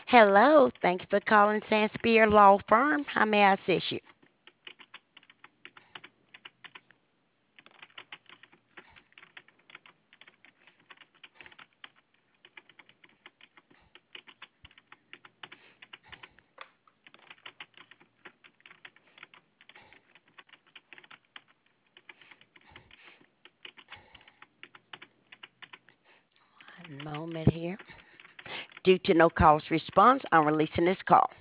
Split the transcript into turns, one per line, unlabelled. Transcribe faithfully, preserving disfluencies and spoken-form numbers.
Hello, thank you for calling Sandspear Law Firm. How may I assist you? One moment here. Due to no calls response, I'm releasing this call.